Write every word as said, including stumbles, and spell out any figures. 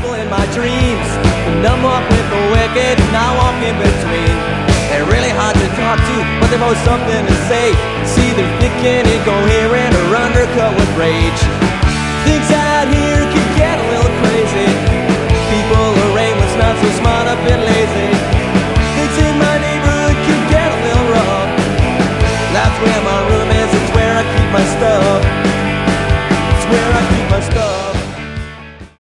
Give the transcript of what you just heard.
people in my dreams, numb up with the wicked, and I walk in between. They're really hard to talk to, but they've always something to say. See, they're thick and incoherent or undercut with rage. Things